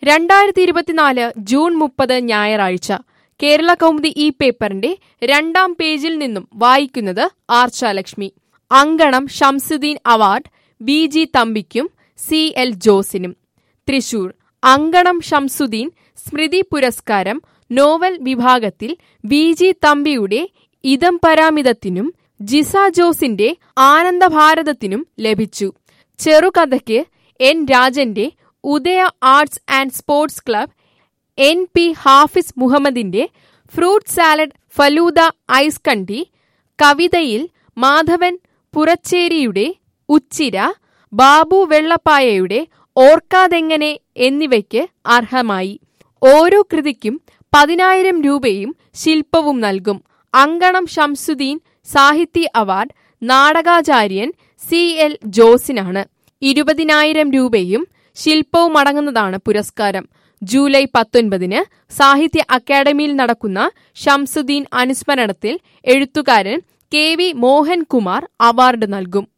2024 June 30 ഞായറാഴ്ച കേരള കൗമുദി ഈ പേപ്പറിന്റെ 2-ാം പേജിൽ നിന്നും വായിക്കുന്നത് ആർച്ചാലക്ഷ്മി. Ankanam Shamsuddin award V G. തമ്പിക്കും സി.എൽ. ജോസിനും. തൃശൂർ. അങ്കണം ഷംസുദ്ദീൻ സ്മൃതി പുരസ്കാരം നോവൽ വിഭാഗത്തിൽ വി.ജി. തമ്പിയുടെ ഇദംപരാമിതത്തിനും ജിസ ജോസിന്റെ ആനന്ദഭാരതത്തിനും ലഭിച്ചു. ചെറുകഥയ്ക്ക് എൻ. രാജന്റെ Udaya arts and sports club, N. P. Hafis മുഹമ്മദിന്റെ fruit salad falooda ice candy, കവിതയിൽ മാധവൻ പുറച്ചേരിയുടെ ഉച്ചിര, ബാബു വെള്ളപ്പായയുടെ ഓർക്കാതെങ്ങനെ എന്നിവയ്ക്ക് അർഹമായി. ഓരോ കൃതിക്കും 10,000 രൂപയും ശില്പവും നൽകും. അങ്കണം ഷംസുദ്ദീൻ സാഹിത്യ അവാർഡ് നാടകാചാര്യൻ സി.എൽ. ജോസിനാണ്. 20,000 രൂപയും ശില്പവുമടങ്ങുന്നതാണ് പുരസ്കാരം. ജൂലൈ 19 സാഹിത്യ അക്കാദമിയിൽ നടക്കുന്ന ഷംസുദ്ദീൻ അനുസ്മരണത്തിൽ എഴുത്തുകാരൻ കെ.വി. മോഹൻകുമാർ അവാർഡ് നൽകും.